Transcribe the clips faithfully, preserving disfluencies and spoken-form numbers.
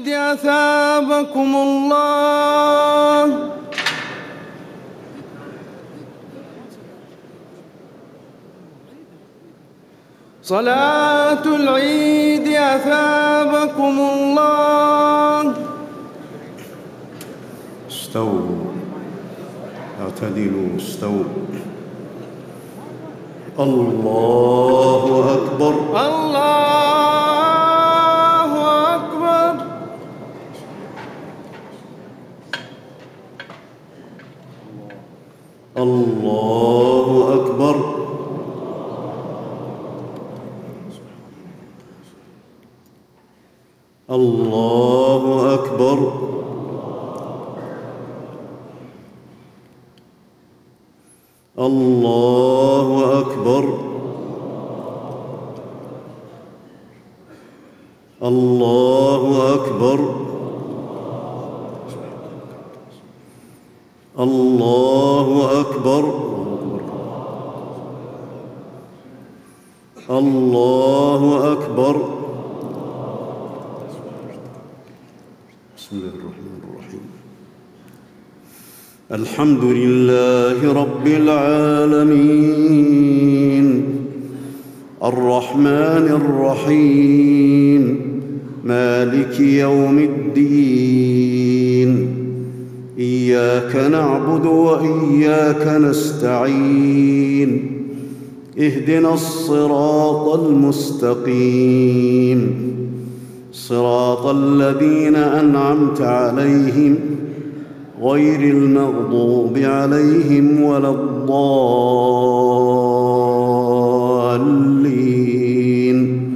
العيد أثابكم الله. صلاة العيد أثابكم الله. استووا، اعتدلوا، استووا. الله أكبر. الله أكبر. الله أكبر. الله أكبر. الله أكبر. الله أكبر. الله أكبر. الله أكبر. بسم الله الرحمن الرحيم. الحمد لله رب العالمين الرحمن الرحيم مالك يوم الدين. إياك نعبد وإياك نستعين. اهدنا الصراط المستقيم صراط الذين أنعمت عليهم غير المغضوب عليهم ولا الضالين.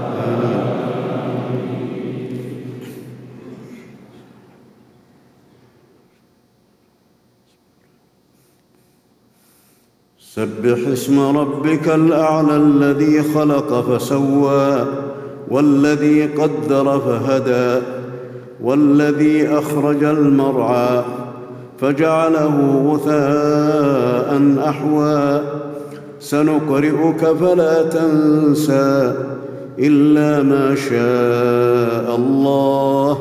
سبح اسم ربك الأعلى الذي خلق فسوى والذي قدر فهدى والذي أخرج المرعى فجعله غثاء أحوى. سنقرئك فلا تنسى إلا ما شاء الله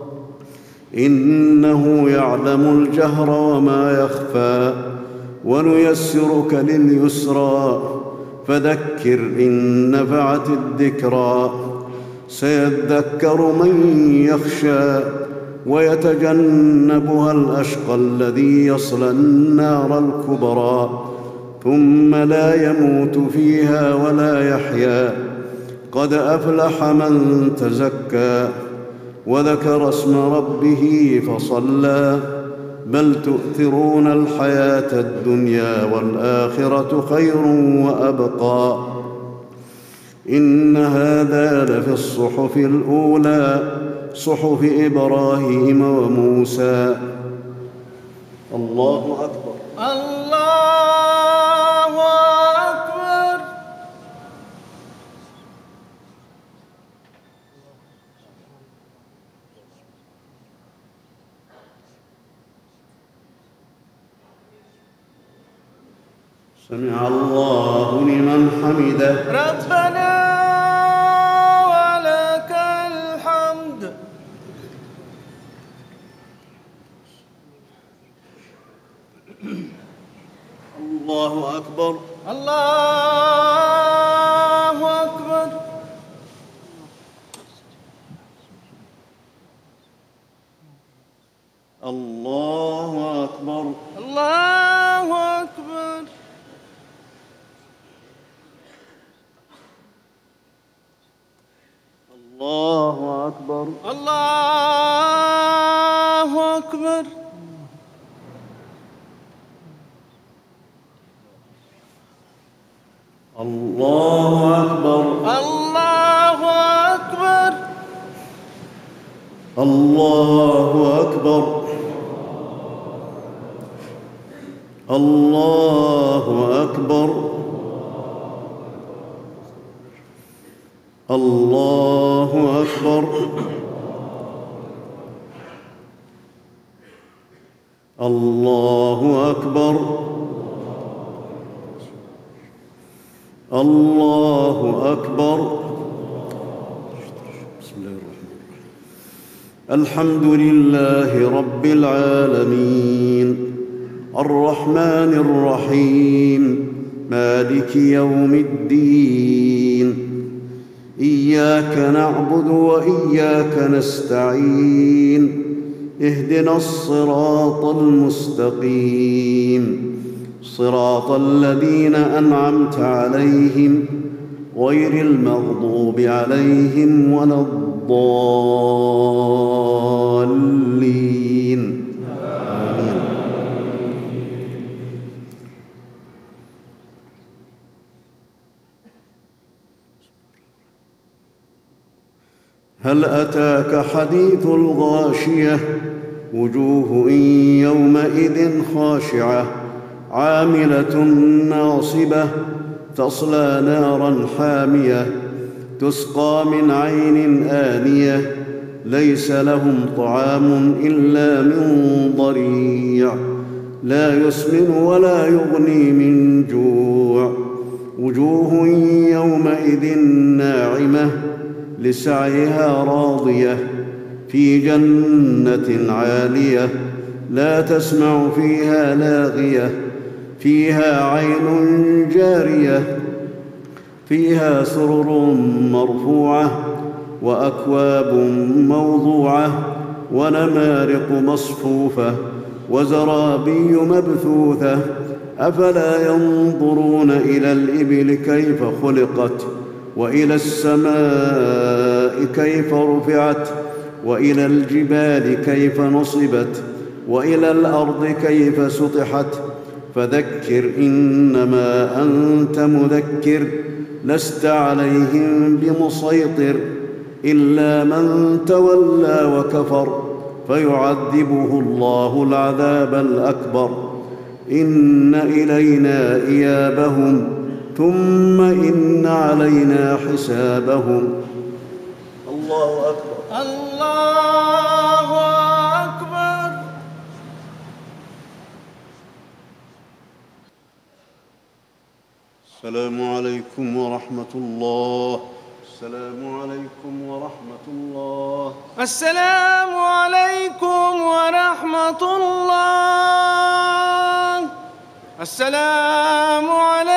إنه يعلم الجهر وما يخفى. ونيسرك لليسرى فذكر إن نفعت الذكرى. سيذكر من يخشى ويتجنبها الأشقى الذي يصلى النار الكبرى ثم لا يموت فيها ولا يحيا. قد أفلح من تزكى وذكر اسم ربه فصلى. بل تؤثرون الحياة الدنيا والآخرة خير وأبقى. إن هذا لفي الصحف الأولى صحف إبراهيم وموسى. الله أكبر. الله أكبر. سمع الله لمن حمده. ربنا ولك الحمد. الله أكبر. الله أكبر. الله أكبر. الله أكبر. الله أكبر. الله أكبر. الله أكبر. الله أكبر. الله أكبر. الله أكبر. الله أكبر. الله أكبر. الله أكبر. بسم الله الرحمن الرحيم. الحمد لله رب العالمين الرحمن الرحيم مالك يوم الدين إياك نعبد وإياك نستعين اهدنا الصراط المستقيم صراط الذين أنعمت عليهم غير المغضوب عليهم ولا الضالين آمين. هل أتاك حديث الغاشية وجوه يومئذ خاشعة عاملة ناصبة تصلى نارا حامية تسقى من عين آنية ليس لهم طعام إلا من ضريع لا يسمن ولا يغني من جوع وجوه يومئذ ناعمة لسعيها راضية في جنة عالية لا تسمع فيها لاغية فيها عين جارية فيها سرر مرفوعة وأكواب موضوعة ونمارق مصفوفة وزرابي مبثوثة أفلا ينظرون إلى الإبل كيف خلقت وإلى السماء كيف رفعت وإلى الجبال كيف نصبت وإلى الأرض كيف سطحت فذكر إنما أنت مذكر لست عليهم بمسيطر إلا من تولى وكفر فيعذبه الله العذاب الأكبر إن إلينا إيابهم ثم إن علينا حسابهم. الله أكبر. الله أكبر. السلام عليكم ورحمة الله. السلام عليكم ورحمة الله. السلام عليكم ورحمة الله. السلام عليكم